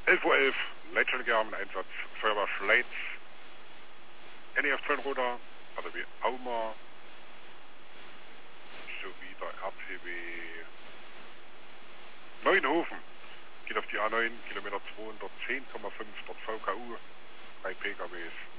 11:11 Uhr, Leitstelle im Einsatz, Feuerwehr Schleiz, NEF Trennroder, RTW Auma, sowie der RTW Neuenhofen. Geht auf die A9, Kilometer 210,5, dort VKU, 3 PKWs.